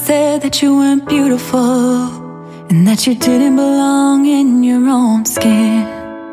said that you weren't beautiful and that you didn't belong in your own skin?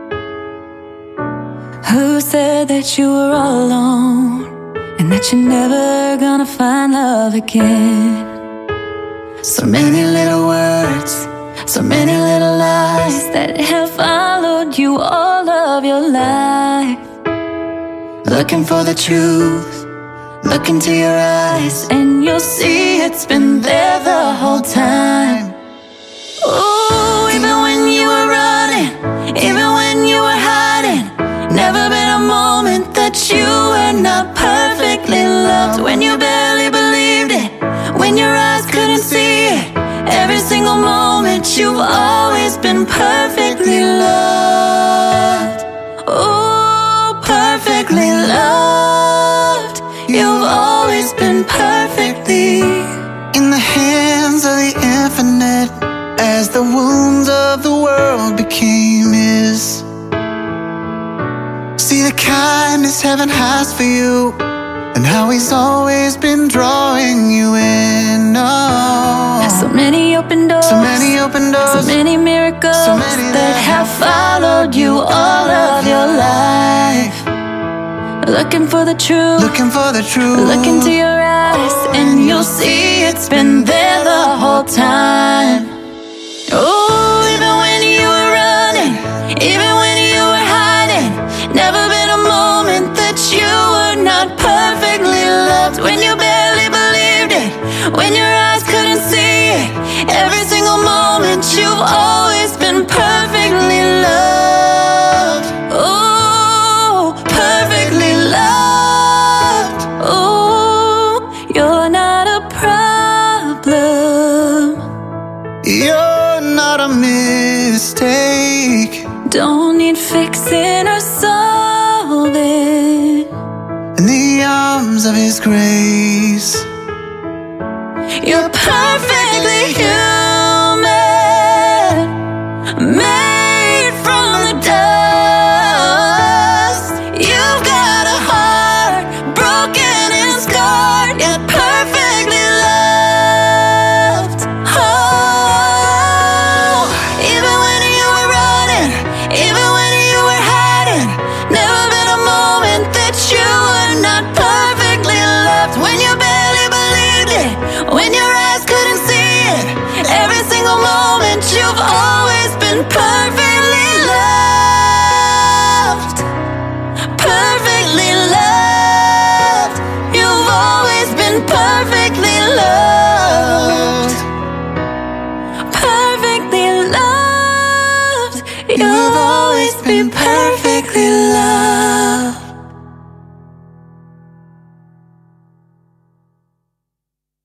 Who said that you were all alone and that you're never gonna find love again? So many little words, so many little lies that have followed you all of your life. Looking for the truth, look into your eyes, and you'll see it's been there the whole time. Oh, even when you were running, even when you were hiding, never been a moment that you were not perfectly loved. When you barely believed it, when your eyes couldn't see it, every single moment you've always been perfectly loved. Oh, perfectly loved. You've always been perfectly in the hands of the infinite, as the wounds of the world became his. See the kindness heaven has for you, and how he's always been drawing you in. Oh, so many open doors, so many open doors, so many miracles, so many that have followed you all of your life. Looking for the truth, looking for the truth, look into your eyes, and you'll see it's been there the whole time. Oh, even when you were running, even when you were hiding, never been a moment that you were not perfectly loved. When you barely believed it, when your eyes couldn't see it, every single moment you've always been perfectly loved. Oh, perfectly loved. Oh, you're not a problem, you're not a mistake. Don't need fixing or solving. In the arms of his grace, you're perfectly human, made from the dust. You've got a heart broken and scarred, yet perfectly loved. Oh, even when you were running, even when you were hiding, never been a moment that you were not perfectly loved. When you barely believed it, when your eyes couldn't see it, every single moment you've always been perfectly loved. Perfectly loved. You've always been perfectly loved. Perfectly loved. You've always been perfectly loved.